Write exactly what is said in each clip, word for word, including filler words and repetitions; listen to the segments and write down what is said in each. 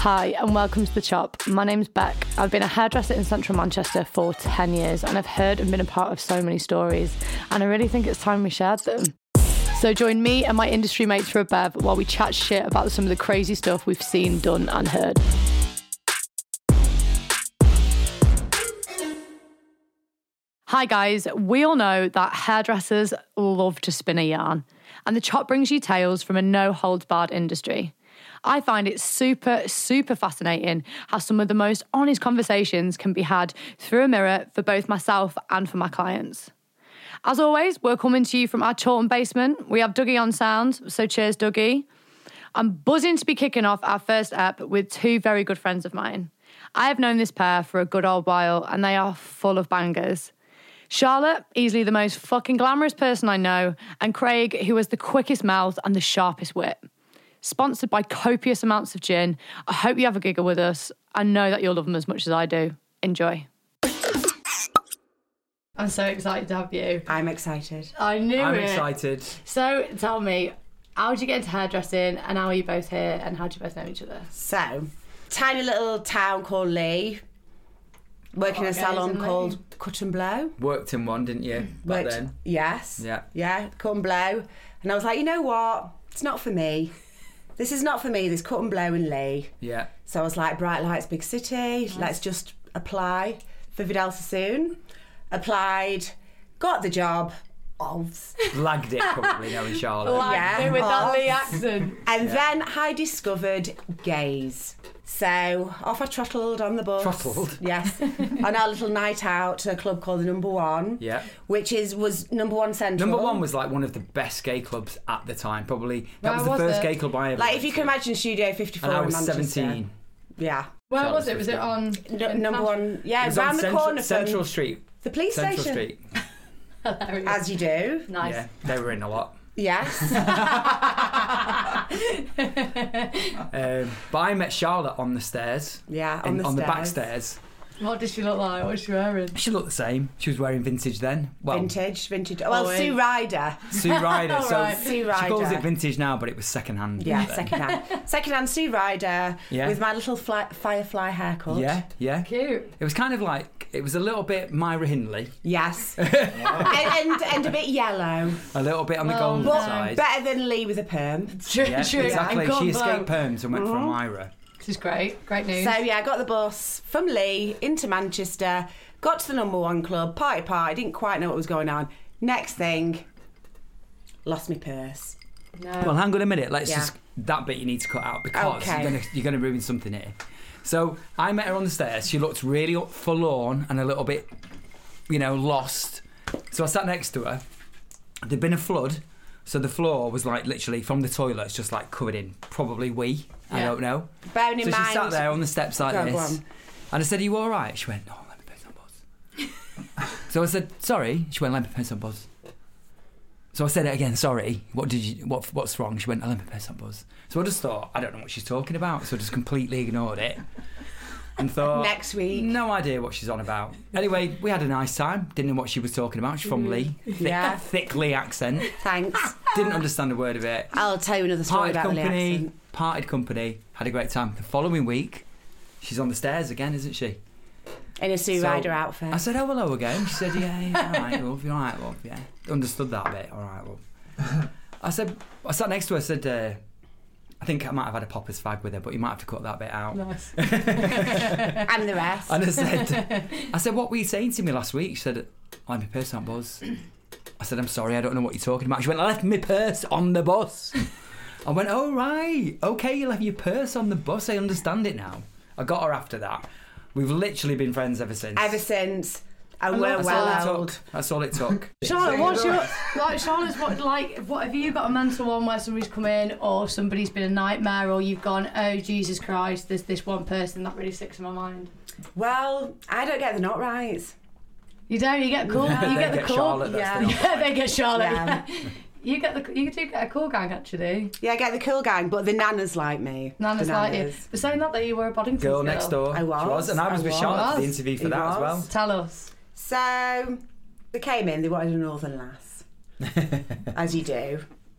Hi and welcome to The Chop. My name's Beck. I've been a hairdresser in central Manchester for ten years and I've heard and been a part of so many stories, and I really think it's time we shared them. So join me and my industry mates for a bev while we chat shit about some of the crazy stuff we've seen, done and heard. Hi guys, we all know that hairdressers love to spin a yarn, and The Chop brings you tales from a no-holds-barred industry. I find it super, super fascinating how some of the most honest conversations can be had through a mirror for both myself and for my clients. As always, we're coming to you from our Chorlton basement. We have Dougie on sound, so cheers, Dougie. I'm buzzing to be kicking off our first ep with two very good friends of mine. I have known this pair for a good old while, and they are full of bangers. Charlotte, easily the most fucking glamorous person I know, and Craig, who has the quickest mouth and the sharpest wit. Sponsored by copious amounts of gin. I hope you have a giggle with us. I know that you'll love them as much as I do. Enjoy. I'm so excited to have you. I'm excited. I knew I'm it. I'm excited. So tell me, how did you get into hairdressing and how are you both here and how do you both know each other? So, tiny little town called Lee. Working in a salon called Cut and Blow. Worked in one, didn't you? Back Worked, then. Yes. Yeah. Yeah, Cut and Blow. And I was like, you know what? It's not for me. This is not for me, this Cut and Blow in Lee. Yeah. So I was like, bright lights, big city. Nice. Let's just apply for Vidal Sassoon. Applied, got the job. Oh. Lagged it probably, knowing Charlotte. Lagged yeah. it with oh. that Lee accent. And yeah. then I discovered gays. So off I trottled on the bus. Trottled? Yes. On our little night out to a club called the Number One. Yeah. Which is was Number One Central. Number One was like one of the best gay clubs at the time. Probably that Where was the was first it? gay club I ever Like went if you to. can imagine Studio fifty-four And I in was Manchester. seventeen. Yeah. Where So was it? Was it on... No, number One. Yeah, It was round on the Central, corner Central from Street. the police Central station. Street. Hilarious. As you do. Nice. Yeah, they were in a lot. Yes. Um, but I met Charlotte on the stairs. Yeah, on in, the on stairs. the back stairs. What did she look like? What was she wearing? She looked the same. She was wearing vintage then. Well, Vintage, vintage. Well, Oh, wait. Sue Ryder. Sue Ryder. So Right. Sue she calls Ryder. it vintage now, but it was second hand. Yeah, then. second hand. Second hand Sue Ryder Yeah. with my little fly, firefly haircut. Yeah, yeah. Cute. It was kind of like, it was a little bit Myra Hindley, Yes. and, and and a bit yellow. a little bit on the Oh, golden no. But side. better than Lee with a perm. True, Yeah, true. exactly. And She God, escaped blow. perms and went for a Myra. This is great. Great news. So yeah, I got the bus from Lee into Manchester, got to the Number One club, party party, didn't quite know what was going on. Next thing, lost my purse. no. Well, hang on a minute. Let's Yeah. just, that bit you need to cut out because Okay. you're going you're gonna ruin something here. So I met her on the stairs. She looked really forlorn and a little bit, you know, lost. So I sat next to her. There'd been a flood. So the floor was like literally from the toilets, just like covered in probably wee. I Yeah. don't know. Bearing in So she mind, sat there on the steps like Go on, this. go on. And I said, are you all right? She went, no, let me pay some buzz. So I said, sorry. She went, let me pay some buzz. So I said it again, sorry. What did you? What? What's wrong? She went, let me pay some buzz. So I just thought, I don't know what she's talking about. So I just completely ignored it. And thought, Next week. no idea what she's on about. Anyway, we had a nice time. Didn't know what she was talking about. She's from Lee. Thick, Yeah. thick Lee accent. Thanks. Didn't understand a word of it. I'll tell you another story Parted about the Lee company, accent. parted company, had a great time. The following week, she's on the stairs again, isn't she? In a Sue So, Ryder outfit. I said, oh, hello again. She said, yeah, yeah, all right, love, you're all right, love, yeah. Understood that bit, all right, love. I said, I sat next to her, I said, uh, I think I might have had a poppers fag with her, but you might have to cut that bit out. Nice. And the rest. And I said, I said, what were you saying to me last week? She said, I left my purse on the bus. I said, I'm sorry, I don't know what you're talking about. She went, I left my purse on the bus. I went, oh, right. Okay, you left your purse on the bus. I understand it now. I got her after that. We've literally been friends ever since. Ever since. And I we're love That's all well it old. took. That's all it took. Charlotte, what's your like? Charlotte's what like? What have you got a mental one where somebody's come in, or somebody's been a nightmare, or you've gone, oh Jesus Christ, there's this one person that really sticks in my mind. Well, I don't get the not right. You don't. You get cool. You They get the get cool. Charlotte, that's Yeah. the not Yeah, they get Charlotte. Yeah. Yeah. You get the. You do get a cool gang actually. Yeah, I get the cool gang, but the nanas like me. Nana's the like you. nanas. But saying that, that you were a Boddington Girl girl next door. I was, She was. And I was I with was. Charlotte for the interview for He that as was. well. Tell us. So they came in, they wanted a northern lass. As you do.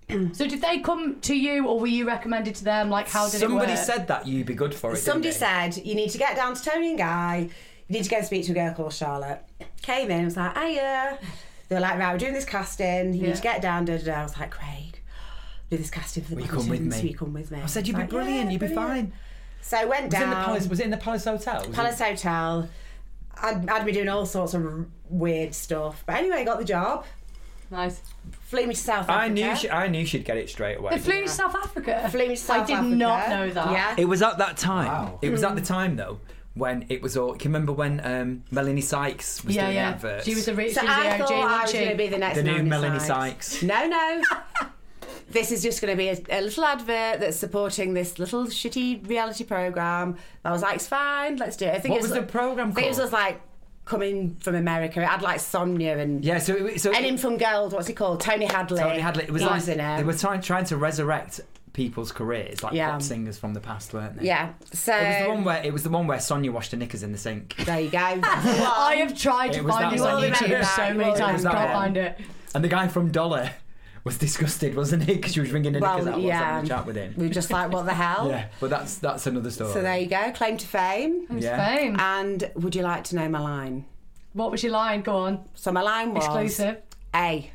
So did they come to you, or were you recommended to them? Like, how did Somebody it work? said that you'd be good for it. Somebody didn't they? said, you need to get down to Tony and Guy. You need to go and speak to a girl called Charlotte. Came in, was like, hiya. They were like, right, we're doing this casting. You Yeah. need to get down, da da da. I was like, Craig, do this casting for the Will you come with Bridgertons. me? Will you come with me? I said, you'd was be like, brilliant, yeah, you'd be brilliant. fine. So I went Was it, down. in the Palace, was it in the Palace Hotel? Was Palace it? Hotel. I'd, I'd be doing all sorts of r- weird stuff. But anyway, I got the job. Nice. Flew me to South Africa. I knew, she, I knew she'd get it straight away. They flew to South Africa. Flew me to South I did Africa. not know that. Yeah. It was at that time. Wow. It was at the time though when it was all. Can you remember when um, Melanie Sykes was Yeah, doing yeah. adverts? She was the rich. So she was I the O G, thought I was wasn't going to she? be the next the new Melanie, Melanie Sykes. Sykes. No, no. This is just going to be a, a little advert that's supporting this little shitty reality program. I was like, it's fine, let's do it. I think What it was, was the programme I think it was called? just like coming from America. It had like Sonia and Yeah, so it, so Enin from Gold. What's he called? Tony Hadley. Tony Hadley. It was He like was in it. they were trying trying to resurrect people's careers, like Yeah. pop singers from the past, weren't they? Yeah. So It was the one where it was the one where Sonia washed her knickers in the sink, there you go. I have tried to It was find that this one. on You will YouTube remember so that, you many will times, remember can't that. find it. and the guy from Dollar was disgusted, wasn't he? Because she was ringing her knickers Well, out while yeah. having a chat with him. We were just like, what the hell? Yeah, but that's that's another story. So there you go. Claim to fame. It was Yeah. fame. And would you like to know my line? What was your line? Go on. So my line was Exclusive. A.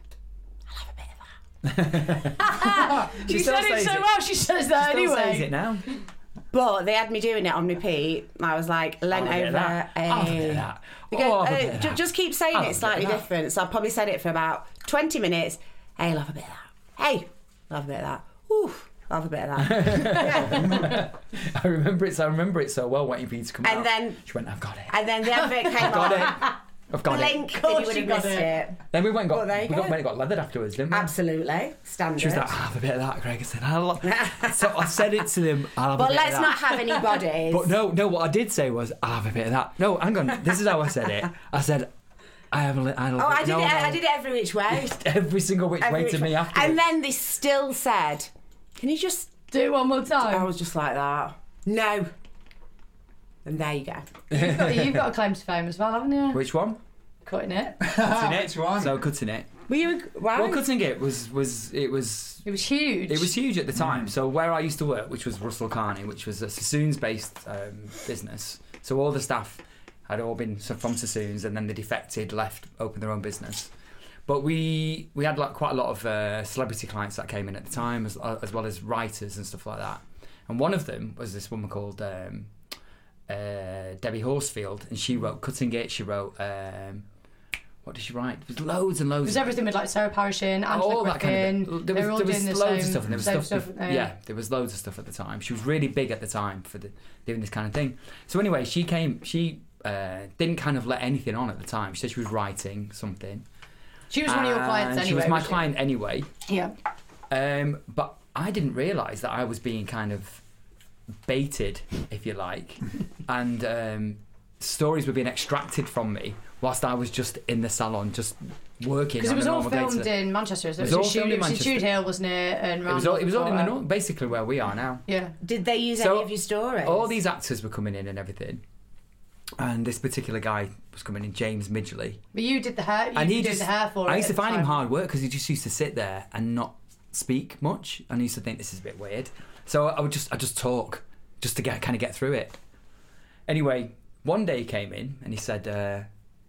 She still said it says so it. well, she says that Still anyway. says it now. But they had me doing it on repeat. I was like, leant I'll have a bit of over that. a. I'll have a bit of that. You Oh, go, I'll have a uh, bit of ju- that. just keep saying I'll it have a slightly bit of that. different. So I probably said it for about twenty minutes. Hey, I'll have a bit of that. Hey, I'll have a bit of that. Oof, I'll have a bit of that. I remember it. So I remember it so well. Waiting for you to come And out. then- she went, "I've got it. And then the advert came got on. it. I've got it." Blink, Of and you course would you have got missed it. it. Then we went and got Well, there we you got, go. went and got leathered afterwards, didn't we? Absolutely. Standard. She was like, "I'll have a bit of that." Greg I said, "I'll." So I said it to them. I'll have a But bit let's of not that. have any bodies. But no, no. What I did say was, "I'll have a bit of that." No, hang on. This is how I said it. I said, "I have a little." Oh, I did no, it. no. I did it every which way. Every single which Every way which to me way. afterwards. And then they still said, "Can you just?" Do it one more I time. was just like that. No. And there you go. You've got, you've got a claim to fame as well, haven't you? Which one? Cutting it. Cutting it. Which one? So cutting it. Were you? Why? Well, cutting it was was it was It was huge. it was huge at the time. So where I used to work, which was Russell Carney, which was a Sassoons-based um, business. So all the staff had all been so from Sassoons, and then they defected, left, opened their own business. But we we had like quite a lot of uh, celebrity clients that came in at the time, as as well as writers and stuff like that. And one of them was this woman called um, uh, Debbie Horsfield, and she wrote Cutting It. She wrote. Um, what did she write? There was loads and loads. It was of everything with like Sarah Parishin, Angela all that Griffin. kind of there they was, were all there was doing the loads same, of stuff and there was same stuff, stuff. bef- yeah. there was loads of stuff at the time. She was really big at the time for the, doing this kind of thing. So anyway, she came she uh, didn't kind of let anything on at the time. She said she was writing something. She was one of your clients And anyway. she was my she? client anyway. Yeah. Um, but I didn't realise that I was being kind of baited, if you like, and um, stories were being extracted from me whilst I was just in the salon, just working. Because it on was a all normal filmed day-to-day. in Manchester. So It it was was, all Shu- filmed in it was in Manchester. Shrewd Hill, wasn't it? And It was all, it was all in the Round north, basically where we are now. Yeah. Did they use So, any of your stories? All these actors were coming in and everything. And this particular guy was coming in, James Midgley. But you did the hair. You And he did just, the hair for it I used to at the find him time. hard work because he just used to sit there and not speak much. And I used to think this is a bit weird. So I would just, I just talk just to get kind of get through it. Anyway, one day he came in and he said, uh,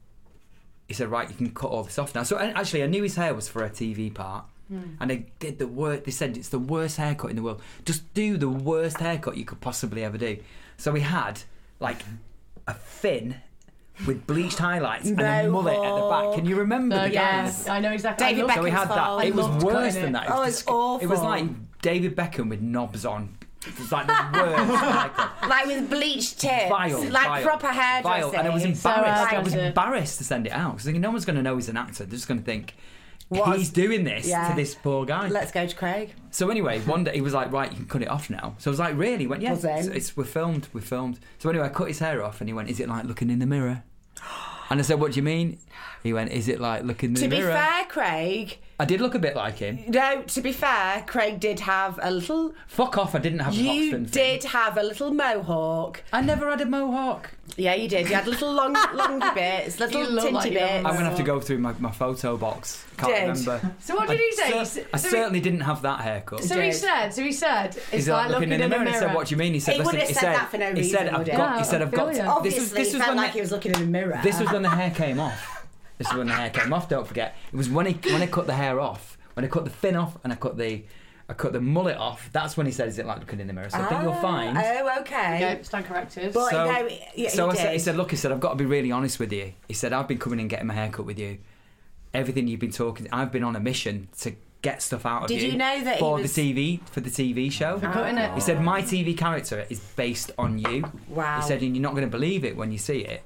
he said, right, you can cut all this off now. So and actually, I knew his hair was for a T V part. Hmm. And they did the worst. They said it's the worst haircut in the world. Just do the worst haircut you could possibly ever do. So we had like a fin with bleached highlights and a No. mullet at the back. Can you remember So, the yeah, guys? I know exactly. David I loved So we had that. Beckham's It was loved worse cutting than it. that. It Oh, was it's disg- It was awful. like David Beckham with knobs on. It was like the worst haircut. Like with bleached tips. Vile, like vile, proper hairdressing. vile. And I was So embarrassed. I was hairdresser. embarrassed to send it out because no one's going to know he's an actor. They're just going to think What? he's doing this Yeah. to this poor guy. Let's go to Craig. So anyway, one day he was like, "Right, you can cut it off now." So I was like, "Really?" He went, "Yeah, Buzzing. it's, it's we're filmed, we're filmed." So anyway, I cut his hair off, and he went, "Is it like looking in the mirror?" And I said, "What do you mean?" He went, "Is it like looking in To the be mirror?" fair, Craig, I did look a bit like him. No, to be fair, Craig did have a little... Fuck off, I didn't have a You Hoxton did thing. have a little mohawk. I never had a mohawk. Yeah, you did. You had little long, longy bits, little You look tinty like you have a bits. I'm going to have to go through my, my photo box. Can't Did. remember. So what did he say? I, He I s- so certainly didn't have that haircut. So he did. said, so he said, it's He's like looking, in the mirror, and mirror. he said, "What do you mean?" He said, He "Listen," wouldn't have he said said, that for no he said, reason, "I've would he? got." He Yeah, said, I "I've feel got." you. This was Obviously, this he was felt when like the, he was looking in the mirror. this was when the hair came off. This is when the hair came off. Don't forget, it was when he when I cut the hair off, when I cut the fin off, and I cut the I cut the mullet off. That's when he said, "Is it like looking in the mirror?" So I think you'll find. Oh, okay. Okay, stand corrected. But So, no, yeah, so he I said, he did. said, "Look," he said, "I've got to be really honest with you." He said, "I've been coming and getting my hair cut with you. Everything you've been talking, I've been on a mission to get stuff out of Did you." you know that he for was- the T V for the T V show? For cutting it. He said, "My T V character is based on you." Wow. He said, "And you're not going to believe it when you see it."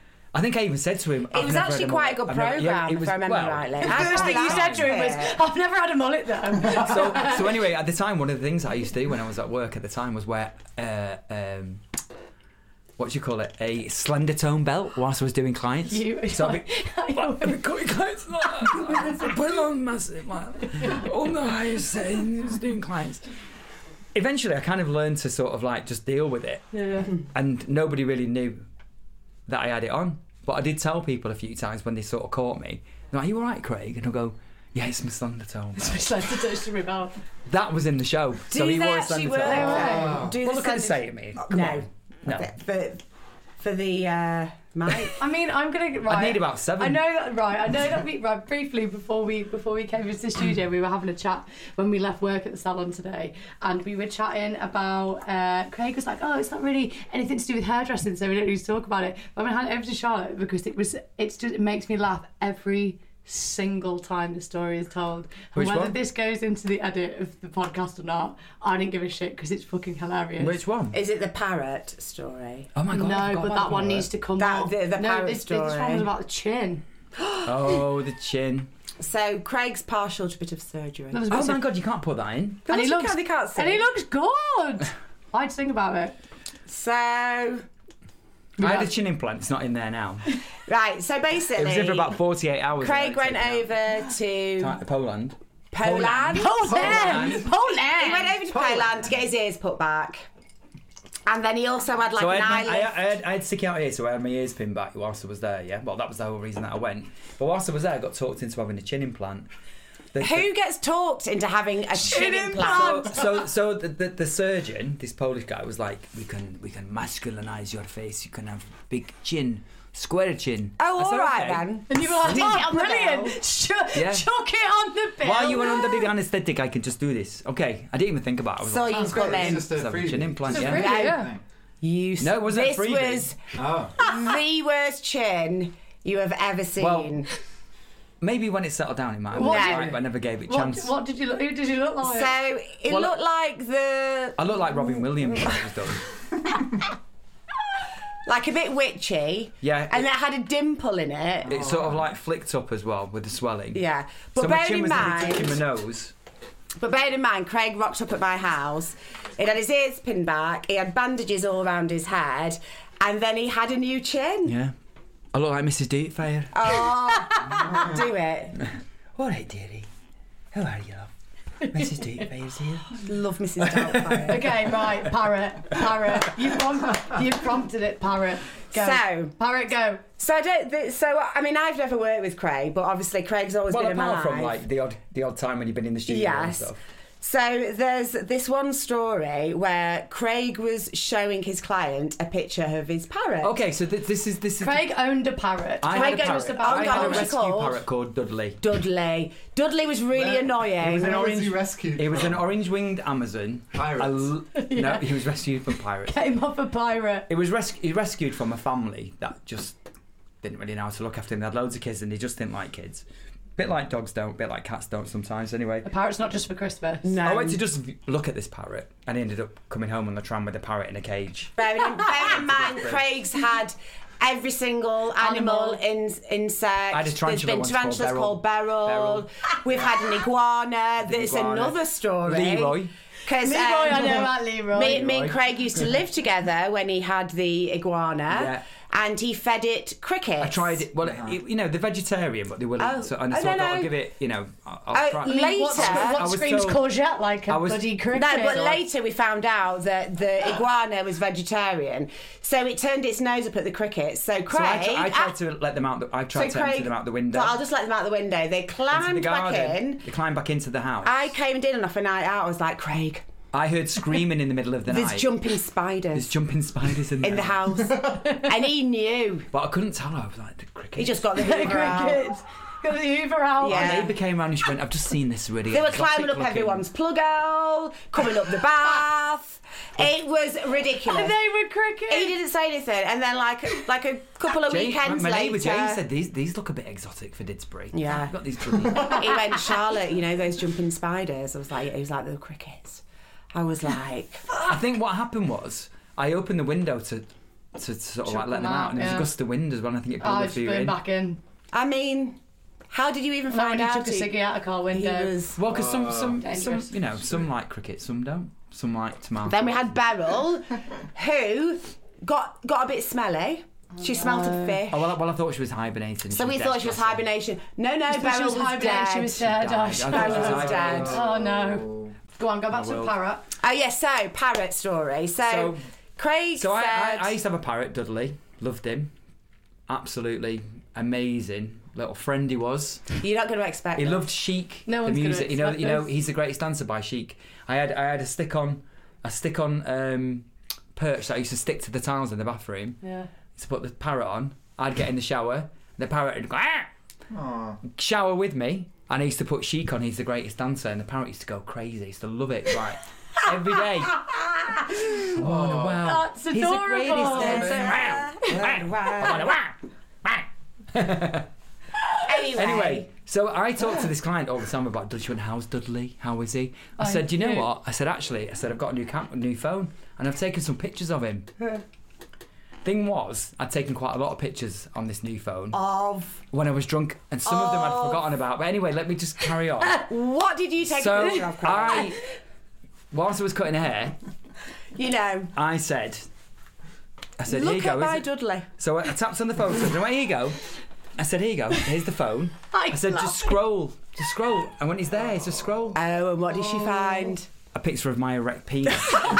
I think I even said to him, It was actually quite a good programme, if I remember rightly. The first thing you said to him was, I've never had a mullet though. so, so anyway, at the time, one of the things I used to do when I was at work at the time was wear, uh, um, what do you call it, a slender tone belt whilst I was doing clients. You- so I'd be, I'd be cutting clients like that. Put it on massive, like, on the highest settings, doing clients. Eventually, I kind of learned to sort of like just deal with it, Yeah. and nobody really knew that I had it on. But I did tell people a few times when they sort of caught me, they're like, "Are you all right, Craig?" And I'll go, "Yeah, it's my slender tone belt." It's like to touch to rip out. That was in the show. Do so he they wore a actually slender work? tone belt. Wow. Do Well, the look at the slender- say at me. Come No. on. No. For, for the uh, mic. I mean, I'm gonna. Right, I need about seven. I know that. Right, I know that. We right briefly before we before we came into the studio, we were having a chat when we left work at the salon today, and we were chatting about. Uh, Craig was like, "Oh, it's not really anything to do with hairdressing, so we don't need to talk about it." But I'm gonna hand it over to Charlotte because it was. It's just it makes me laugh every single time the story is told. And Which whether one? this goes into the edit of the podcast or not, I didn't give a shit because it's fucking hilarious. Which one? Is it the parrot story? Oh my god. I No, forgot but about that one needs to come That- up. the- the no, parrot this, this one story. was about the chin. Oh, the chin. So Craig's partial to a bit of surgery. There was a bit Oh of- my god, you can't put that in. and he you looks, can't- they can't see. and he looks good. I'd sing about it. So I had a chin implant. It's not in there now. right, so basically, It was in for about forty-eight hours. Craig and went I had it over to taken out. Poland. Poland. Poland, Poland. He went over to Poland to get his ears put back, and then he also had like So I an had, eye my, I, lift. I, had, I had sticky out here, so I had my ears pinned back whilst I was there, yeah? Well, that was the whole reason that I went. But whilst I was there, I got talked into having a chin implant. The- Who gets talked into having a chin the- implant? So, so the, the, the surgeon, this Polish guy, was like, "We can we can masculinize your face. You can have big chin, square chin." Oh, I said, all right "Okay." then. And you were like, Stick it oh, on the brilliant. bill. Chuck, Yeah. chuck it on the bill. While you were under the anaesthetic, I can just do this. Okay, I didn't even think about it. I was So like, you That's come great. It's in. just "Let's a have a freebie. chin implant, It's a yeah." freebie. No. Yeah. You. No, it wasn't a This freebie. was Oh. the worst chin you have ever seen. Well, maybe when it settled down, it might have been What did- right, but I never gave it a What, chance. what did you look? Who did you look like? so it Well, looked like the I look like Robin Williams when it was done. like a bit witchy. Yeah, And it- it had a dimple in it. It sort of like flicked up as well with the swelling. Yeah. But So my bearing chin in was nearly mind, touching my nose. but bearing in mind, Craig rocked up at my house. He had his ears pinned back. He had bandages all around his head, and then he had a new chin. Yeah. I look like Missus Doubtfire. Oh, do it. All right, dearie. How are you, love? Missus Doubtfire's here. Love Missus Doubtfire. Okay, right, parrot, parrot. You prompt, you prompted it, parrot. Go. So- parrot, go. So I don't. Th- so I mean, I've never worked with Craig, but obviously Craig's always Well, been in my apart life. from like the odd, the odd time when you've been in the studio and Yes. stuff. So there's this one story where Craig was showing his client a picture of his parrot. Okay, so th- this is this is. Craig owned a parrot. I Craig had a owned parrot. a parrot. I Oh, God, had a what was it rescue called? parrot called Dudley. Dudley. Dudley was really Where- annoying. It was an Where was orange. he rescued? It was an orange-winged Amazon. Pirates. I l- No, he was rescued from pirates. Came off a pirate. It was res- he rescued from a family that just didn't really know how to look after him. They had loads of kids and they just didn't like kids. Bit like dogs don't, bit like cats don't sometimes anyway. A parrot's not just for Christmas. No. I went to just v- look at this parrot and he ended up coming home on the tram with a parrot in a cage. Bearing in, bearing in mind, Craig's had every single animal, Animal. in, insect. I had a tarantula There's been once tarantulas called called Beryl. Beryl. We've had an iguana. There's iguana. another story. Leroy. Because Leroy, I know about Leroy. Me, me and Leroy. Craig used to live together when he had the iguana. Yeah. and he fed it crickets. I tried it. Well, it, you know, they're vegetarian, but they wouldn't. Oh. So, and Oh, so no, I thought no. I'll give it. You know, I'll, I'll Oh, try. later- What, I what was screams told- courgette like a I was- bloody cricket? No, but So I- later we found out that the iguana was vegetarian, so it turned its nose up at the crickets. So Craig, So I, tr- I tried ah, to let them out. The, I tried so to Craig, empty them out the window. So I'll just let them out the window. They into the climbed back garden. in. They climbed back into the house. I came and did enough a night out. I was like, Craig, I heard screaming in the middle of the there's night. jumping spiders There's jumping spiders in, in the there. house, and he knew. But I couldn't tell her. I was like, the cricket. He just got the Hoover out. crickets. Got the Hoover out. Yeah. My neighbour came round and she went, I've just seen this really They were exotic climbing up looking- everyone's plug hole, coming up the bath. It was ridiculous. And they were crickets. He didn't say anything, and then like like a couple of Jane, weekends my, my neighbour later, Jane said these these look a bit exotic for Didsbury. Yeah. I've got these bloody. he went, Charlotte, you know those jumping spiders. I was like, he was like the crickets. I was like, I think what happened was I opened the window to to sort of like Chuck let them them out, out, and it was yeah. a gust of wind as well. And I think it blew Oh, a just few been in. back in. I mean, how did you even No, find he out? took a he- ciggy out a car he window. was. Well, because some some some Dangerous. you know some like cricket, some don't. Some like tomato. Then we had Beryl, who got got a bit smelly. She smelt of fish. Oh well, I- well, I thought she was hibernating. So She we was thought dead, she was bless her. hibernation. No, no, She Beryl was was, hibernating, dead. she was dead. died. Oh, I she thought Beryl she was dead. hibernating. Oh no. Go on, go back I to the will. parrot. Oh yes, so parrot story. So, So- Craig So I, said, I, I used to have a parrot, Dudley. Loved him. Absolutely amazing little friend he was. "You're not going to expect." He that." loved Chic, No the one's gonna music. You know, expect you know, this. he's the greatest dancer by Chic. I had, I had a stick on, a stick on um, perch that I used to stick to the tiles in the bathroom. Yeah. To put the parrot on, I'd get in the shower. The parrot would go, ah! Aw. shower with me, and I used to put Chic on. He's the greatest dancer, and the parrot used to go crazy. He used to love it, right? Every day. Oh, wow. That's He's the adorable. greatest dancer. Anyway, Anyway, so I talked to this client all the time about Dudley. She went, how's Dudley? How is he? I Oh, said, you know cute. what? I said, actually, I said, I've got a new cam- a new phone, and I've taken some pictures of him. Thing was, I'd taken quite a lot of pictures on this new phone of when I was drunk, and some of them I'd Oh. forgotten about. But anyway, let me just carry on. what did you take a So picture of? Craig? I, whilst I was cutting hair, you know, I said, I said, here you look go. at my is it- Dudley. So I tapped on the phone. So I went, here you go. I said, here you go. Here's the phone. I I said, love just scroll. Just scroll. And when he's there, it's just scroll. Oh, and what did she find? A picture of my erect penis.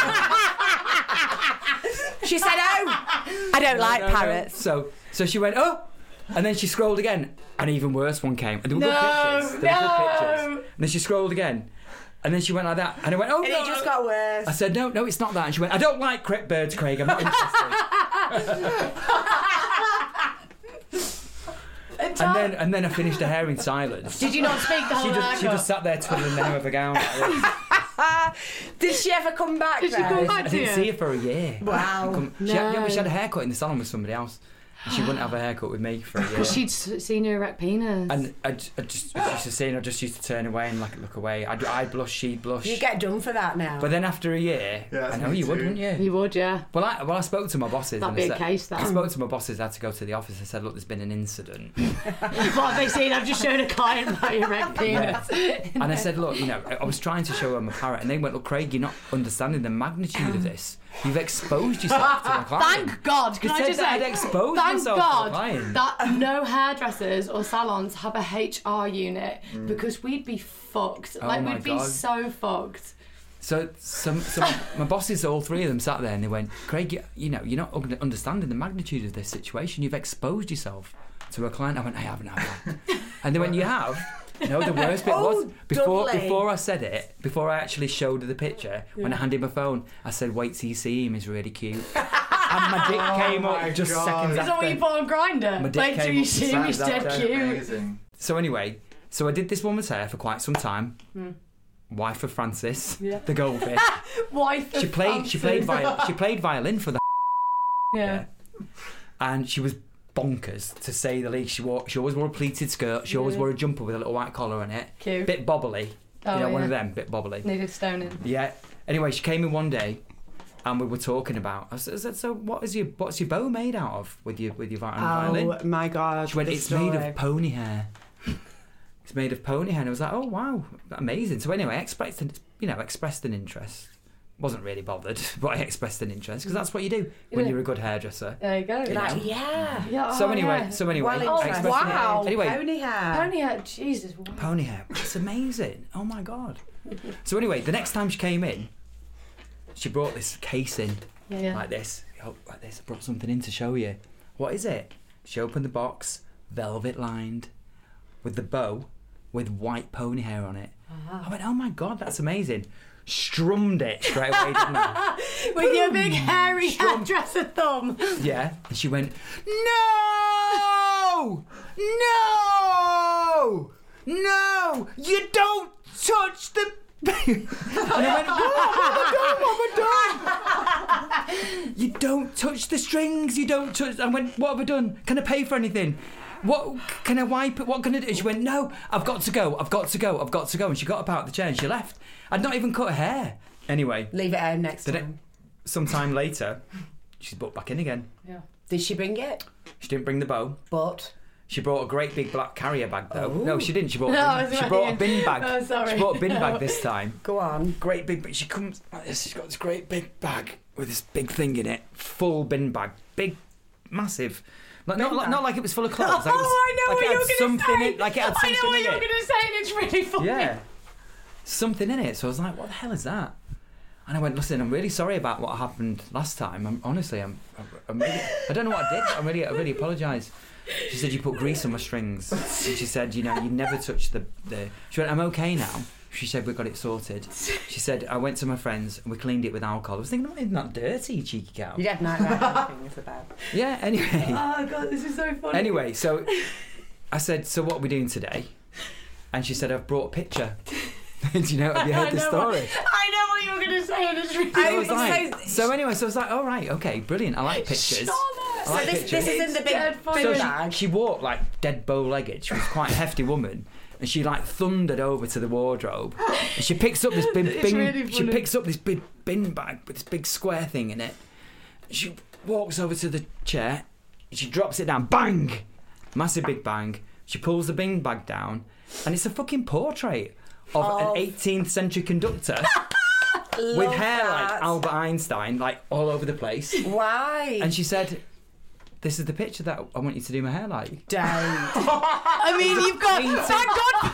She said, "Oh, I don't like No, no. parrots." So, so she went, oh. And then she scrolled again. An even worse one came. And there were No, good pictures. There were no. good pictures. And then she scrolled again. And then she went like that. And I went, oh, And no. it just got worse. I said, no, no, it's not that. And she went, I don't like crep birds, Craig. I'm not interested. and then and then I finished her hair in silence. Did you not speak the whole She just, she haircut? just sat there twiddling the hem of her gown. Like this. Did she ever come back? Did she though? come back? I didn't you? see her for a year. Wow. Come- She, had, yeah, No. but she had a haircut in the salon with somebody else. And she wouldn't have a haircut with me for a year. Because she'd s- seen your erect penis. And I, j- I just I used to see, and I just used to turn away and like look away. I'd, I'd blush, she'd blush. You get done for that now. But then after a year, Yeah, I that's know me you would, too. wouldn't you? You would, yeah. Well, I well I spoke to my bosses. That'd and be I a said, case, that. I spoke to my bosses. I had to go to the office. I said, look, there's been an incident. What have they seen? I've just shown a client my erect penis. And I said, look, you know, I I was trying to show them a parrot, and they went, look, Craig, you're not understanding the magnitude of this. You've exposed yourself to the client. Thank God. Can You I said just that say, I'd exposed thank myself to the God client. that no hairdressers or salons have a H R unit because we'd be fucked. Oh like my we'd be God. so fucked. So, some, some, my bosses, all three of them, sat there and they went, Craig, you, you know, you're not un- understanding the magnitude of this situation. You've exposed yourself to a client. I went, I haven't, have I? And they went, you have? No, the worst bit Oh, was before Dudley. before I said it, before I actually showed her the picture, when I handed my phone, I said, wait till you see him, he's really cute. And my dick came Oh my up just God. seconds Is that what you after. put on Grindr? My dick Like, till came you up see just him, like he's that. dead cute. Amazing. So anyway, so I did this woman's hair for quite some time. Wife of Francis, Yeah. the goldfish. Wife of She played. She played viol- She played violin for the. Yeah. And she was bonkers, to say the least. She wore. She always wore a pleated skirt. She always Yeah. wore a jumper with a little white collar on it. Cute. Bit bobbly. Oh, you know, one yeah. of them, bit bobbly. Needed stoning. Yeah. Anyway, she came in one day, and we were talking about. I said, I said, "So, what is your what's your bow made out of with your with your vi- violin?" Oh my God. She went, the "It's made story. of pony hair." It's made of pony hair, and I was like, "Oh wow, amazing!" So anyway, I expressed, an, you know, expressed an interest. wasn't really bothered, but I expressed an interest because that's what you do when Yeah. you're a good hairdresser. There you go. You're like, yeah. Yeah, So oh, anyway, yeah. so anyway, Well I interested. expressed an- wow. Anyway, Pony hair. Pony hair, Jesus. Wow. pony hair. That's amazing. Oh my god. So anyway, the next time she came in, she brought this case in Yeah, yeah. like this. Oh, like this. I brought something in to show you. What is it? She opened the box, velvet lined, with the bow, with white pony hair on it. Uh-huh. I went, oh my god, that's amazing. Strummed it straight away, didn't I? With your big hairy Strum- hairdresser thumb. Yeah. And she went, no! No! No! You don't touch the... and I went, what have I done? What have I done? You don't touch the strings. You don't touch... I went, what have I done? Can I pay for anything? What can I wipe it? What can I do? And she went, no, I've got to go. I've got to go. I've got to go. And she got up out of the chair and she left. I'd not even cut her hair. Anyway, Leave it home next the ne- time. sometime later, she's brought back in again. Yeah. Did she bring it? She didn't bring the bow. But She brought a great big black carrier bag though. Oh. No, she didn't. She brought, No, I a, was bin, she right brought a in. bin bag. Oh, sorry. She brought a bin bag this time. go on. Great big, but she comes like this. She's got this great big bag with this big thing in it. Full bin bag, big, massive. Like, not, like, bag? not like it was full of clothes. Like it was, Oh, I know like what it you had were going something to say. in, like it had I something know what in you were it. going to say, and it's really funny. Yeah, something in it. So I was like, "What the hell is that?" And I went, "Listen, I'm really sorry about what happened last time. I'm honestly, I'm, I'm really, I don't know what I did. I really, I really apologise." She said, "You put grease on my strings." And she said, "You know, you never touched the the." She went, "I'm okay now." She said, "We got it sorted." She said, "I went to my friends and we cleaned it with alcohol." I was thinking, "Not even that dirty, you cheeky cow." You had nightmare thing it's about. Yeah. Anyway. Oh, God, this is so funny. Anyway, so I said, "So what are we doing today?" And she said, "I've brought a picture." Do you know? Have you I heard the know story? What, I know what you were going to say, and it's really So I Oh, was so- like, so anyway, so I was like, all right, okay, brilliant. I like pictures. Charlotte. I So like this, pictures. this is in the big, dead funny. big So bag. she, she walked like dead bow-legged. She was quite a hefty woman, and she like thundered over to the wardrobe. And she picks up this big It's bin. really She funny. picks up this big bin bag with this big square thing in it. She walks over to the chair. She drops it down. Bang! Massive big bang. She pulls the bin bag down, and it's a fucking portrait of Of- an eighteenth century conductor with Love hair like that. Albert Einstein, like all over the place. Why? And she said, "This is the picture that I want you to do my hair like." Don't. I mean, you've got. Thank God.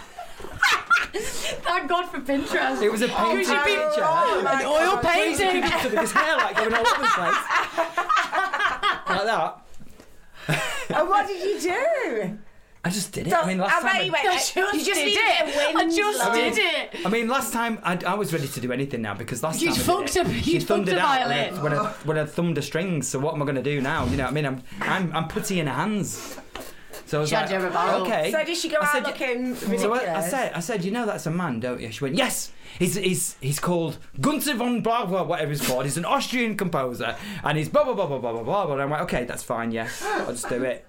Thank God for Pinterest. It was a painted Could you be- picture. Oh my An oil God. painting. Conductor with his hair like going all over the place. Like that. And what did you do? I just did it. So, I mean, last I bet time. you I, went, I just you just did need it. to get I wind just blown. did it. I mean, last time I, I was ready to do anything now because last You'd time I fucked did a- it, she you'd fucked thundered a out violin. when I, when I thumbed the strings. So what am I going to do now? You know what I mean? I'm I'm I'm putty in her hands. So I was Judge like, over barrel. okay. So did she go I out said, looking ridiculous? So I, I said, I said, you know that's a man, don't you? She went, yes. He's he's he's called Gunther von blah blah whatever he's called. He's an Austrian composer, and he's blah blah blah blah blah blah blah. And I'm like, okay, that's fine, yeah, I'll just do it.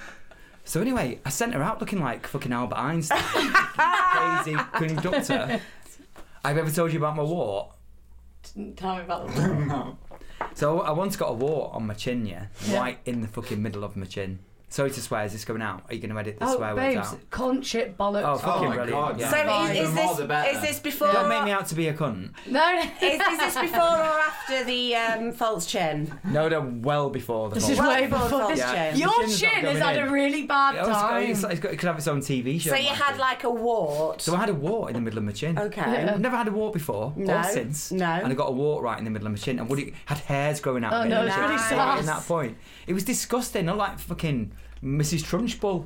So anyway, I sent her out looking like fucking Albert Einstein, crazy conductor. I've ever told you about my wart? Tell me about the So I once got a wart on my chin, yeah, Yeah. right in the fucking middle of my chin. Sorry to swear, is this going out? Are you going to edit the Oh, swear words babes, out? cunt, shit, bollocks. Oh, fucking my brilliant. God. Yeah. So Fine. is, is, The more this, the better. is this before? Don't make me out to be a cunt. No, no. Is, is this before or after the um, false chin? No, no, well before the This whole. is Well way before before. false Yeah. chin. Your Chin's not chin has going had in. a really bad It, was, time. it's, it's got, it could have its own T V show. So you like had it. like a wart. So I had a wart in the middle of my chin. Okay. Yeah. I've never had a wart before No. or since. No. And I got a wart right in the middle of my chin, and Woody had hairs growing out. Oh, of it no, and it's shit. really Right sad. In that point, it was disgusting. Not like fucking Missus Trunchbull.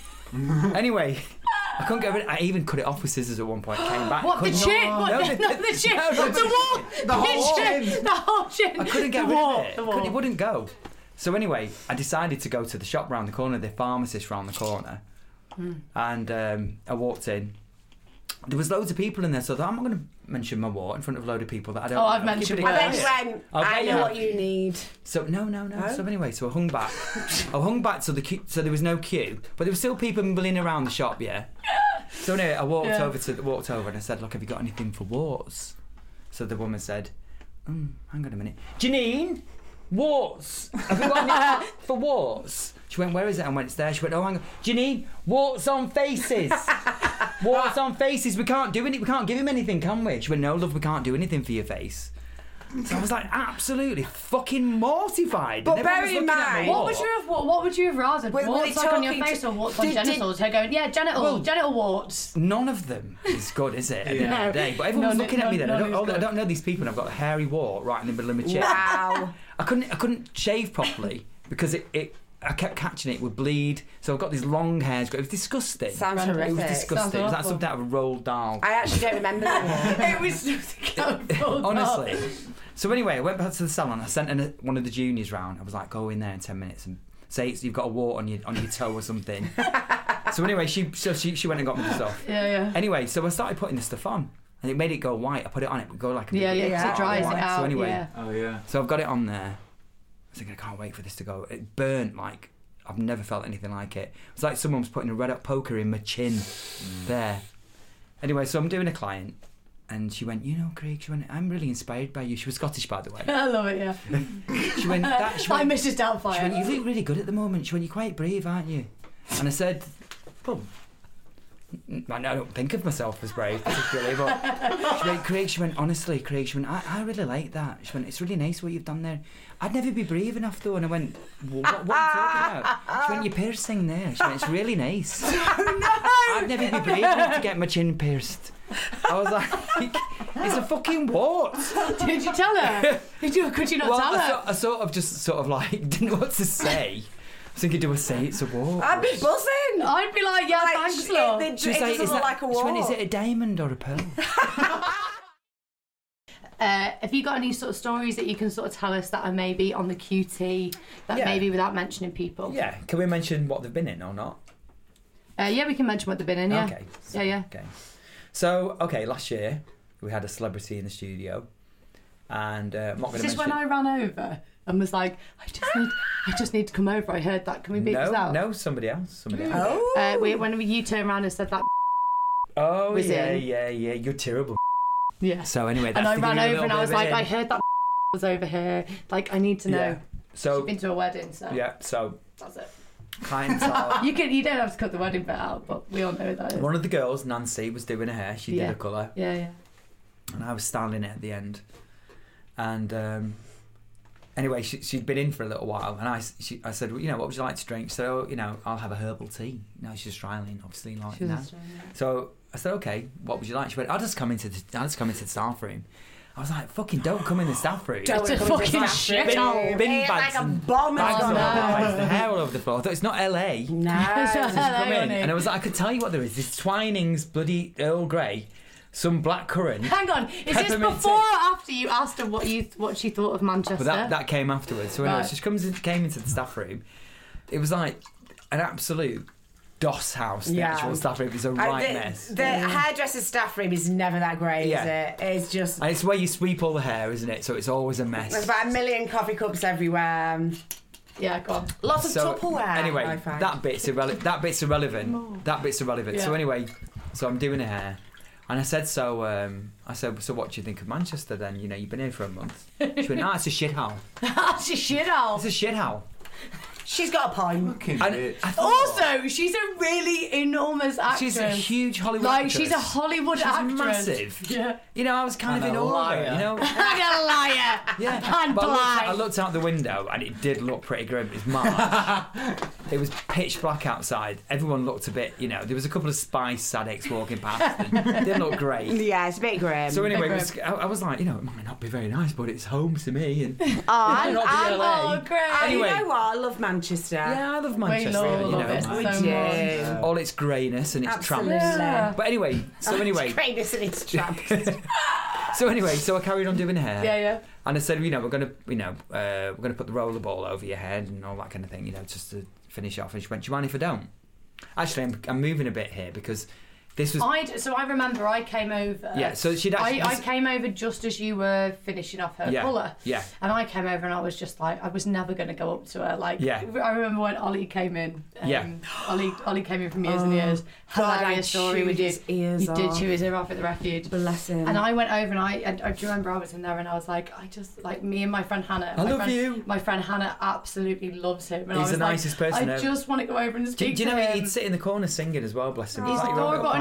Anyway. I couldn't get rid of it. I even cut it off with scissors at one point. It came back. What, the Couldn't- chin? What, No, the, the- not the chin? no, no, the wall? the whole chin. chin. The whole chin. I couldn't get the rid wall, of it. The It, wall. couldn't- it wouldn't go. So anyway, I decided to go to the shop round the corner, the pharmacist round the corner, Hmm. and um, I walked in. There was loads of people in there, so I thought, I'm not going to mention my wart in front of a load of people that I don't Oh, know. I've Keep mentioned it my I bet quiet. you went, Okay, I know yeah. what you need. So no, no, no. Oh. So anyway, so I hung back. I hung back so the queue, so there was no queue, but there were still people milling around the shop. Yeah. So anyway, I walked Yeah. over to walked over and I said, "Look, have you got anything for warts?" So the woman said, mm, "Hang on a minute, Janine, warts. Have you got anything for warts?" She went, "Where is it?" And when it's there, she went, "Oh, hang on, Janine, warts on faces. Warts on faces. We can't do any. We can't give him anything, can we?" She went, "No, love, we can't do anything for your face." So I was like absolutely fucking mortified. But And everyone bear was in looking at mind- me. What would you have? What, what would you have rather? Were- were Warts they like on your talking face to- or warts on did- did- genitals? Her going, yeah, genital, Well- genital warts. None of them is good, is it? At the end of the day. But everyone was None- looking at me then. I none- don't, none is I good. don't know these people, and I've got a hairy wart right in the middle of my chin. Wow. I couldn't, I couldn't shave properly because it, it, I kept catching it, it would bleed. So I've got these long hairs. It was disgusting. Sounds It was It was horrific. disgusting. It was like awful. something out of a Roald Dahl. I actually don't remember that. It was just Honestly. So anyway, I went back to the salon. I sent an, one of the juniors round. I was like, go in there in ten minutes and say it's, you've got a wart on your on your toe or something. So anyway, she so she, she went and got me the stuff. Yeah, yeah. Anyway, so I started putting this stuff on. And it made it go white. I put it on, it would go like a Yeah, bit- yeah, 'cause Yeah. it dries white. it out. So anyway, yeah. Oh yeah. so I've got it on there. I was thinking, I can't wait for this to go. It burnt like I've never felt anything like it. It's like someone was putting a red hot poker in my chin. Mm. There. Anyway, so I'm doing a client, and she went, you know, Craig, she went, I'm really inspired by you. She was Scottish, by the way. I love it, yeah. She went, that, she Hi, went, Missus she went, Doubtfire. you look really good at the moment. She went, you're quite brave, aren't you? And I said, well, I don't think of myself as brave particularly, but she went, Craig, she went, honestly, Craig, she went, I, I really like that. She went, it's really nice what you've done there. I'd never be brave enough though. And I went, well, what, what are you talking about? She went, your piercing there. She went, it's really nice. I'd never be brave enough to get my chin pierced. I was like, it's a fucking wart. Did you tell her? Did you, could you not Well, tell I, her? sort, I sort of just sort of like didn't know what to say. I was thinking, do I say it's a wart? I'd be buzzing. I'd be like, yeah, Like, thanks, she- love. It, She was it like, doesn't is look that, like a she went, wart. is it a diamond or a pearl? Uh, have you got any sort of stories that you can sort of tell us that are maybe on the Q T, that Yeah. maybe without mentioning people? Yeah. Can we mention what they've been in or not? Uh, yeah, we can mention what they've been in, yeah. Okay. Yeah, yeah. Okay. So, okay, last year we had a celebrity in the studio, and uh, I'm not going Is to this mention. when I ran over and was like, I just need, I just need to come over. I heard that. Can we beat no, this out? no, somebody else. Somebody else. Oh. Uh, we, when you turned around and said that, Oh, was yeah, in. yeah, yeah. You're terrible. yeah. So anyway, that's And I to ran give you a over and little I was bit of like, an I in. heard that was over here. Like, I need to know. Yeah. So She's been to a wedding, so yeah, so that's it. clientele. You can, you don't have to cut the wedding bit out, but we all know that is. One of the girls, Nancy, was doing her hair. She Yeah. did a colour, Yeah, yeah. and I was standing at the end. And um, anyway, she, she'd been in for a little while, and I, she, I said, well, you know, what would you like to drink? So, you know, I'll have a herbal tea. No, she's Australian, obviously, like She was that. Australian. So I said, okay, what would you like? She went, I'll just come into the, I'll just come into the staff room. I was like, fucking don't come in the staff room. Don't It's a come to fucking the shit bathroom. hole. Bin It's bags like a and bomb. Bags Oh, all no. over the place, the hair all over the floor. I thought it's not L A. No. Come in, Honey. and I was like, I could tell you what there is. This Twinings bloody Earl Grey, some black currant. Hang on, is this Peppermint before tea. or after you asked her what you what she thought of Manchester? But that, that came afterwards. So anyway, Right. she comes in, came into the staff room. It was like an absolute DOS house. The Yeah. actual staff room is a Uh, right the, mess. The hairdresser's staff room is never that great, Yeah. is it? It's just And it's where you sweep all the hair, isn't it? So it's always a there's mess. about a million coffee cups everywhere. yeah, go on. Lots of So Tupperware. I anyway, find. that bit's irrelevant. That bit's irrelevant. That bit's irrelevant. So Yeah. anyway, so I'm doing her hair, and I said, so um, I said, so what do you think of Manchester? Then you know, you've been here for a month. She went, ah, it's a shithole. That's a shithole. It's a shithole. She's got a point. Fucking And bitch. I thought, Also, she's a really enormous actress. she's a huge Hollywood like actress. she's a Hollywood She's actress. massive. Yeah. You know, I was kind And of in a awe of liar. her, you know. I'm gonna liar. Yeah, And but I looked, out, I blind. looked out the window and it did look pretty grim. It was March. It was pitch black outside. Everyone looked a bit, you know. There was a couple of spice addicts walking past, and it didn't look great. Yeah, it's a bit grim. So anyway, it Big was, I, I was like, you know, it might not be very nice, but it's home to me. And oh, It and, might not be and, L A. Oh, great. and Anyway. you know what? I love Manchester. yeah, I love Manchester. love you know, it We so do. much. all its greyness and its Absolutely. tramps. Yeah. But anyway, so anyway, Greatness and its traps. so anyway, so I carried on doing hair. Yeah, yeah. And I said, you know, we're gonna, you know, uh, we're gonna put the rollerball over your head and all that kind of thing, you know, just to finish off. And she went, do you mind if I don't? Actually, I'm, I'm moving a bit here because this was. I so I remember I came over. Yeah, so she'd actually- I, I came over just as you were finishing off her Yeah, colour. yeah. And I came over and I was just like, I was never going to go up to her. Like, Yeah. I remember when Ollie came in. Um, Yeah. Ollie, Ollie came in from years and years. God, Hilarious I story chewed we did. his ears You did off. chew his ear off at the refuge. Bless him. And I went over and I, and I do you remember I was in there and I was like, I just, like me and my friend Hannah. I my love friend, you. My friend Hannah absolutely loves him. And He's I was the like, nicest person I ever. just want to go over and Do, speak do you to know him. he'd sit in the corner singing as well, bless him. He's like a adorable little and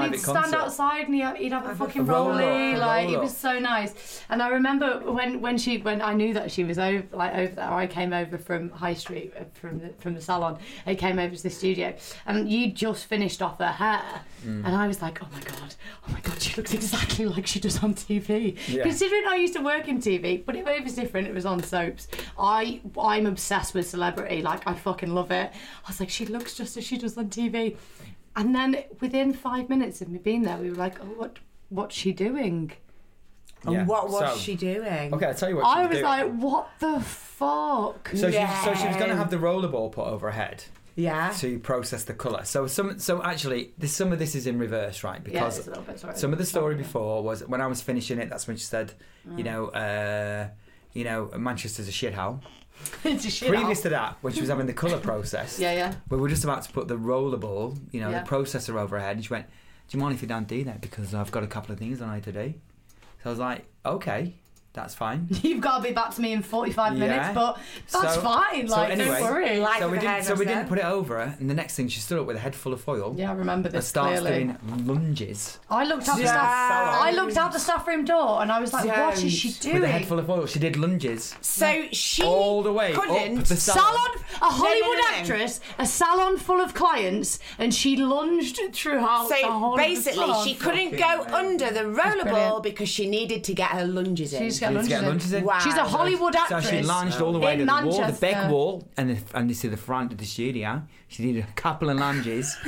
private he'd stand concert. outside and he'd, he'd have a fucking a roll-up, rollie, a like it roll-up. was so nice. And I remember when, when she when I knew that she was over like over there, I came over from High Street uh, from the from the salon. I came over to the studio, and you just finished off her hair, Mm. and I was like, oh my god, oh my god, she looks exactly like she does on T V. Yeah. Considering I used to work in T V, but it, it was different. It was on soaps. I I'm obsessed with celebrity. Like I fucking love it. I was like, she looks just as she does on T V. And then within five minutes of me being there, we were like, oh, what what's she doing? And Yeah. what was So- she doing? Okay, I'll tell you what I she was doing. like, what the fuck? So, Yeah. she, so she was going to have the rollerball put over her head Yeah. to process the colour. So some, so actually, this, some of this is in reverse, right? Yeah, Because it's a little bit, sorry. some of the story before was when I was finishing it. That's when she said, you know, uh, you know, Manchester's a shithole. It's a shit Previous hole. to that, when she was having the colour processed, Yeah, yeah. we were just about to put the rollerball, you know, Yeah. the processor over her head, and she went, "Do you mind if you don't do that because I've got a couple of things I need to do?" So I was like, "Okay, that's fine." You've got to be back to me in forty-five Yeah. minutes, but that's So- fine. so Like, anyway, don't worry. Like so we the didn't, so we hairdresser. didn't put it over her, and the next thing she stood up with a head full of foil. Yeah, I remember And this starts clearly. doing lunges. I looked out the Don't. staff. I looked out the staff room door, and I was like, "What is she Don't. doing?" With a head full of foil. She did lunges So she all the way couldn't. up the salon. Salon, a Hollywood no, no. actress, a salon full of clients, and she lunged throughout the So whole basically, of the salon. she couldn't go under the rollerball brilliant. because she needed to get her lunges in. She just got She needs lunges, to get in. lunges in. Wow. She's a Hollywood So actress. she lunged all the way in to the wall, the Manchester. big wall, and the, and this is the front of the studio. She did a couple of lunges.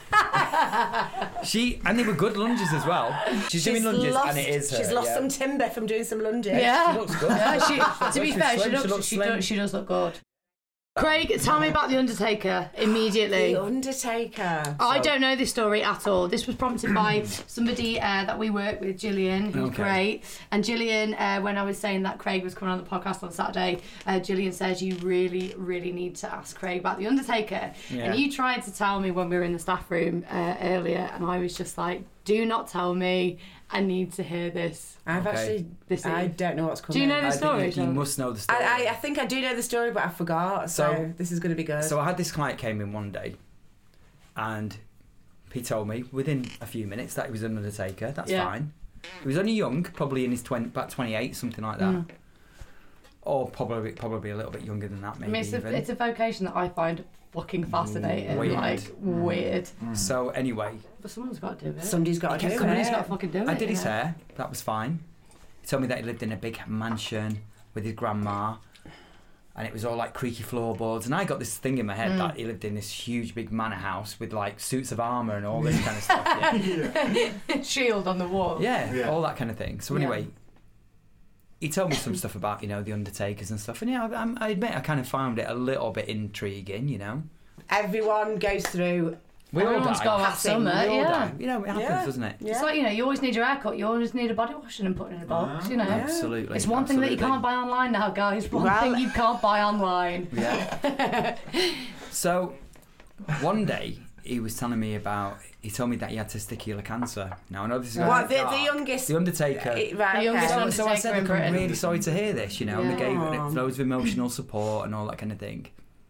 she and they were good lunges as well. She's, doing lunges, lost, and it is her. She's lost yeah. some timber from doing some lunges. Yeah. She looks good. Yeah, she, to be She's fair, she slim, she looks, looks she, slim. does, she does look good. Craig, tell me about The Undertaker immediately. The Undertaker. I don't know this story at all. This was prompted by somebody uh, that we work with, Gillian, who's Okay. great. And Gillian, uh, when I was saying that Craig was coming on the podcast on Saturday, uh, Gillian says you really, really need to ask Craig about The Undertaker. Yeah. And you tried to tell me when we were in the staff room uh, earlier, and I was just like, do not tell me. I need to hear this. I've Okay. actually. This I is- don't know what's Do coming. you know the I story? think you, you John? must know the story. I, I, I think I do know the story, but I forgot. So, So- this is going to be good. So I had this client came in one day, and he told me within a few minutes that he was an undertaker. That's Yeah. fine. He was only young, probably in his twenty, about twenty-eight, something like that, Mm. or probably probably a little bit younger than that, I maybe mean, it's a, even. it's a vocation that I find fucking fascinating. Weird. Like, weird. So anyway, But someone's got to do it. Somebody's got to do Somebody's it. got to fucking do it. I did you his know? hair. That was fine. He told me that he lived in a big mansion with his grandma, and it was all like creaky floorboards. And I got this thing in my head Mm. that he lived in this huge big manor house with like suits of armour and all this kind of stuff. Yeah. Shield on the wall. Yeah, Yeah. all that kind of thing. So Yeah. anyway, he told me some stuff about, you know, the Undertakers and stuff, and yeah, I, I admit I kind of found it a little bit intriguing, you know. Everyone goes through. We all Everyone's die. got that Passing, summer, We all yeah. die. You know, it happens, Yeah. doesn't it? Yeah. It's like, you know, you always need your haircut, you always need a body washing and putting in a box, you know. Absolutely. It's one thing that you absolutely. can't buy online now, guys. One Well- thing you can't buy online. Yeah. So, one day he was telling me about. He told me that he had testicular cancer. Now I know this is What, the, dark. the youngest. The Undertaker. Eh, Right, The youngest okay. one. So, so I said, Undertaker in look, I'm Britain. really sorry to hear this, you know, and they Yeah. gave Aw. loads of emotional support and all that kind of thing.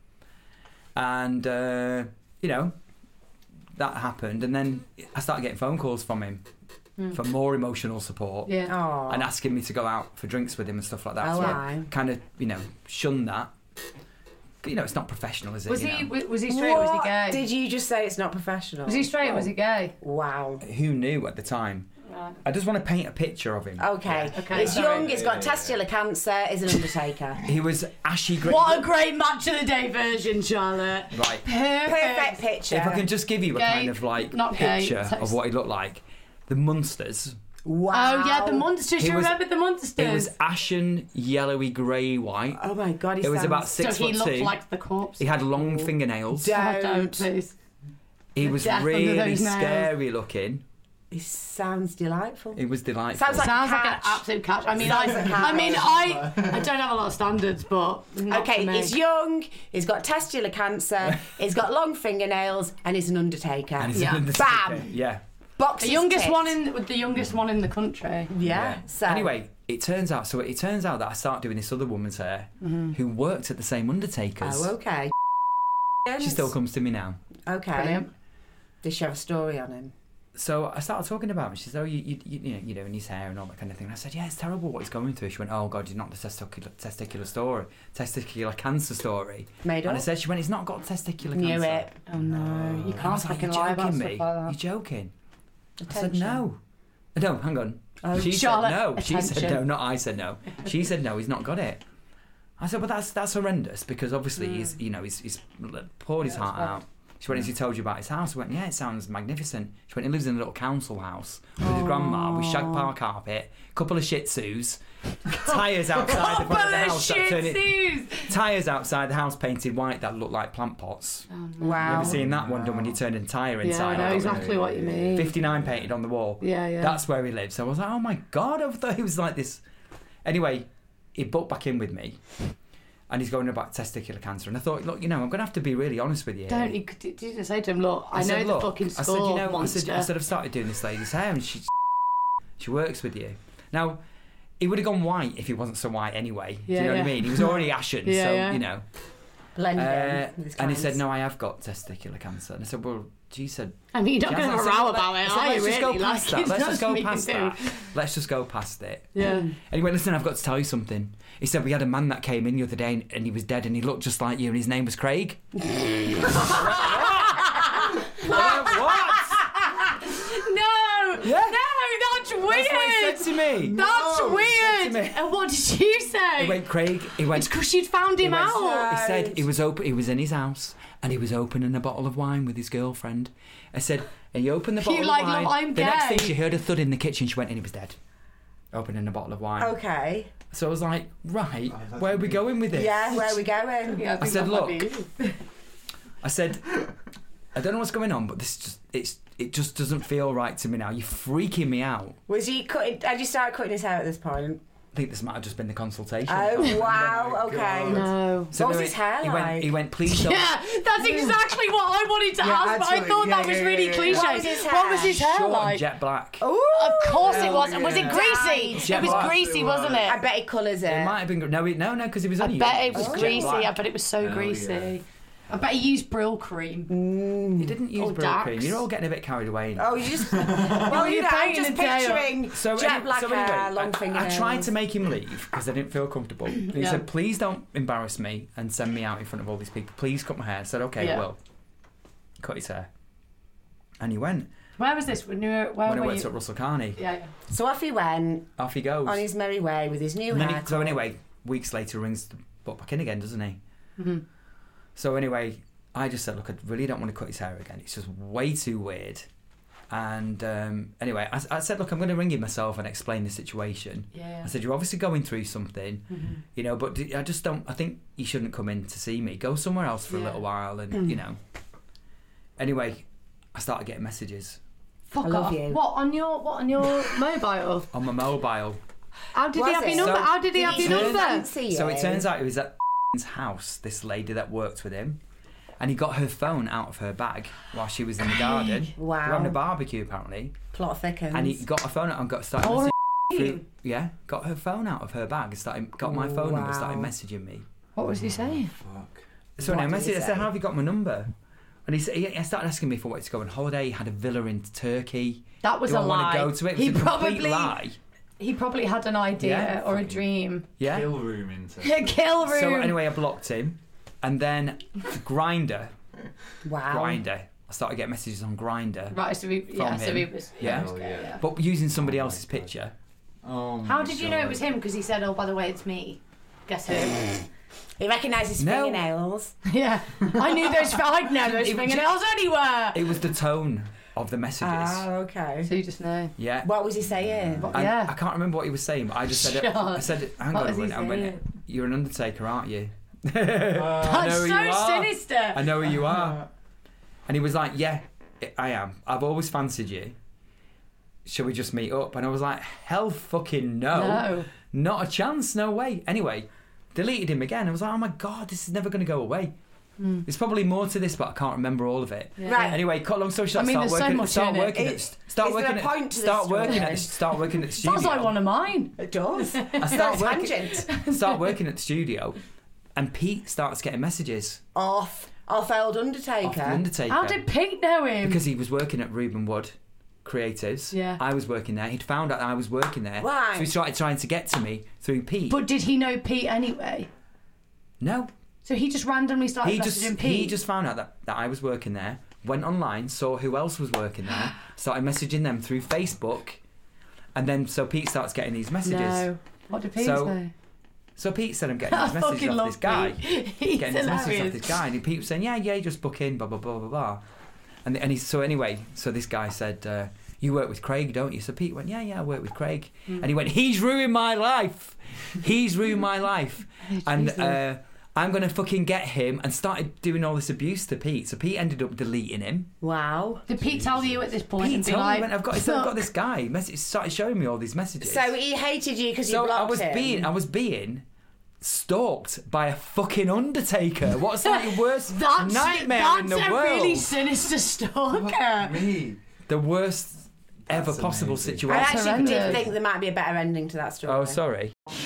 And, uh, you know, that happened, and then I started getting phone calls from him for more emotional support Yeah. Aw. and asking me to go out for drinks with him and stuff like that. Oh, so aye. I kind of, you know, shunned that. You know, it's not professional, is it? Was you he know? was he straight or was he What gay? Did you just say it's not professional? Was he straight or was he gay? Wow. Who knew at the time? Right. I just want to paint a picture of him. Okay. Okay, It's sorry. young, it's got testicular cancer, is an undertaker. He was ashy grey. What a great match of the day version, Charlotte. Right. Perfect. Perfect picture. If I can just give you a Gay, kind of like not gay, picture text. of what he looked like, the Munsters. Wow. Oh yeah, the monsters. He You was- remember the monsters? It was ashen, yellowy, grey, white. Oh my god, he It was sounds- about so six he foot looked two. like the corpse. He had long fingernails. Don't. Oh, don't please. He was death under really those nails. scary looking. He sounds delightful. It was delightful. Sounds like Sounds a like an catch. absolute catch. I mean, Sounds I, like a I catch. mean, I, I don't have a lot of standards, but not Okay, for me. he's young, he's got testicular cancer, he's got long fingernails, and he's an undertaker. And he's Yeah. an Undertaker. Bam! Yeah. Boxes the youngest ticked. one in with the youngest one in the country. Yeah. So Anyway, it turns out. So it turns out that I started doing this other woman's hair, who worked at the same Undertakers. Oh, okay. She still comes to me now. Okay. Brilliant. Does she have a story on him? so I started talking about him. She said, "Oh, you, you, you, you know, you're doing his hair and all that kind of thing." And I said, "Yeah, it's terrible what he's going through." She went, "Oh God, you're not the testicular, testicular story, testicular cancer story." Made up. And I said, "She went, he's not got testicular Knew cancer." it. Oh no, you I can't was like, fucking "You're lie about joking stuff me? like that. You're joking." I said, Attention. "No, no, hang on." Oh, she Charlotte, said no. She said attention. no, not I said no. She said no. He's not got it. I said, "But that's that's horrendous because obviously Mm. he's you know he's, he's poured his heart out." She went, "Has he told you about his house?" I went, "Yeah, it sounds magnificent." She went, "He lives in a little council house with his grandma with shag pile carpet, couple of Shih Tzus, tyres outside the front of the house. that turn it- Tyres outside the house painted white that look like plant pots. You Wow. ever seen that one done when you turn a tyre Yeah, inside? I know out? exactly what you mean. fifty-nine painted on the wall. Yeah, yeah. That's where he lives. So I was like, oh my God, I thought he was like this. Anyway, he booked back in with me and he's going about testicular cancer. And I thought, look, you know, I'm going to have to be really honest with you. Don't you? Did you say to him, look, I, know said, the "Look," fucking I said, score, you know, I monster. said, I said, I've started doing this lady's hair and she, she works with you. Now, he would have gone white if he wasn't so white anyway. Yeah, Do you know yeah. what I mean? He was already ashen, Yeah, so, yeah. you know. Blended Uh, in with his and he said, clients. no, I have got testicular cancer. And I said, well, she said, I mean, you're not "Yes." going to I said, row "Well, about let- it, I said, are you let's just go really? past Like, that. Let's it's just go nothing we past can that. do. Let's just go past it. Yeah. And he went, listen, I've got to tell you something. He said, we had a man that came in the other day and, and he was dead and he looked just like you and his name was Craig. I went, what? No! Yeah. No, that's weird! That's what he said to me. That's No, he said weird! to me. And what did you say? He went, Craig, he went, It's because she'd found him he went- out. He said he was open. He was in his house and he was opening a bottle of wine with his girlfriend. I said, and he opened the You bottle like, of wine. "Look, I'm the next gay." thing she heard a thud in the kitchen. She went and he was dead. Opening a bottle of wine. Okay. So I was like, right, where are we going with this? Yeah, where are we going? Yeah, I think said, that might look. be- I said, I don't know what's going on, but this just it's it just doesn't feel right to me now. You're freaking me out. Was he cutting? Had you started cutting his hair at this point? I think this might have just been the consultation. Oh wow! Oh my Okay. God. No. So What was anyway, his hair he like? Went, he went, please don't. Yeah, that's exactly what I wanted to Yeah, ask, but I absolutely. thought Yeah, that was yeah, really yeah, yeah. cliche. What was his What was hair? his hair Short like? and jet black. Ooh. Of course it Hell was. Was it yeah. greasy? Jet It was black. greasy, It wasn't was. I it? bet he colours it. It might have been gr- no, it, no, no, because he was I only. bet it was jet greasy. black. I bet it was so Hell greasy. yeah. I bet he used Brill cream. He didn't use Or Brill cream. Dax. You're all getting a bit carried away. now. Oh, you just. Well, you you're know, I'm painting just a tail. picturing So jet any- black so hair, anyway, long I, fingernails. I tried to make him leave because I didn't feel comfortable. And he Yeah. said, "Please don't embarrass me and send me out in front of all these people. Please cut my hair." I said, "Okay, Yeah. I will." Cut his hair, and he went. Where was this? When you were, where when I were went you? to Russell Carney, Yeah, yeah. So off he went off he goes. on his merry way with his new And then he- hair. so anyway, weeks later, rings the book back in again, doesn't he? Mm-hmm. So anyway, I just said, look, I really don't want to cut his hair again. It's just way too weird. And um, anyway, I, I said, look, I'm going to ring him myself and explain the situation. Yeah. I said, you're obviously going through something, Mm-hmm. you know, but I just don't, I think you shouldn't come in to see me. Go somewhere else for a Yeah. little while and, you know. Anyway, I started getting messages Fuck I love off. you. What on your what on your mobile? on my mobile. How did Was he have it? your number? So- How did he have Did your he number? fancy So it you? turns out it was at house, this lady that worked with him. And he got her phone out of her bag while she was in the garden. Wow. They were having a barbecue, apparently. Plot thickens. And he got her phone out and got started Oh, messaging through, yeah, got her phone out of her bag and started, got my phone number, started Wow. messaging me. What was he saying? Fuck. So What when I did he messaged, I say? said, how have you got my number? And he said, he he started asking me for where to go on holiday. He had a villa in Turkey. That was Do a I lie. want to go to it? It was He a complete probably lie. he probably had an idea Yeah, or a fucking- dream. Yeah. Kill room into. Kill room. So anyway, I blocked him. And then Grindr, Wow. Grindr. I started getting messages on Grindr. Right, so we yeah, From so him. he was Yeah. Hell okay, yeah. But using somebody Oh else's my God. picture. Oh my How did you know it God. was him? Because he said, "Oh, by the way, it's me." Guess who? He recognised his No. fingernails. Yeah, I knew those. I'd know those It was fingernails anywhere. It was the tone of the messages. Ah, okay. So you just know. Yeah. What was he saying? What- I, yeah. I can't remember what he was saying, but I just said, it, I said, hang What on a was he minute, I went, saying? you're an undertaker, aren't you? Uh, I That's know who so you are. sinister. I know who you are. And he was like, yeah, I am. I've always fancied you. Shall we just meet up? And I was like, hell fucking no. No. Not a chance, no way. Anyway, deleted him again. I was like, oh my God, this is never going to go away. Mm. There's probably more to this, but I can't remember all of it. Yeah. Right. Anyway, cut long story short, I mean, start there's so working, much start in it. working, It's- at, start is there working, a at, point to this start story? working at, the, start working at the studio. Sounds like one of mine. It does. I start working, Tangent. start working at the studio, and Pete starts getting messages Off. Off old off Undertaker. the Undertaker How did Pete know him? because he was working at Reuben Wood. Creatives. Yeah. I was working there. He'd found out I was working there. Right. So he started trying to get to me through Pete. But did he know Pete anyway? No. So he just randomly started He messaging just Pete? he just found out that, that I was working there, went online, saw who else was working there, started messaging them through Facebook, and then so Pete starts getting these messages. No. What did Pete So- say? So Pete said I'm getting I these messages fucking off love this guy. Pete. He's getting these messages off hilarious. this guy, and Pete was saying, yeah, yeah, just book in, blah blah blah blah blah. And and he so anyway, so this guy said, uh, you work with Craig, don't you? So Pete went, yeah, yeah, I work with Craig. Mm. And he went, he's ruined my life. He's ruined my life. And Jesus. uh, I'm going to fucking get him, and started doing all this abuse to Pete. So Pete ended up deleting him. Wow. Did Pete tell you at this point? Pete and be told like, me, went, I've got, he said, I've got "Fuck." this guy. Message, started showing me all these messages. So he hated you because you So blocked I was him. being, I was being stalked by a fucking Undertaker. What's like your worst That's, nightmare that's in the a world? really sinister stalker. Me. The worst ever That's possible amazing. I situation. actually did horrendous. think there might be a better ending to that story. Oh, sorry.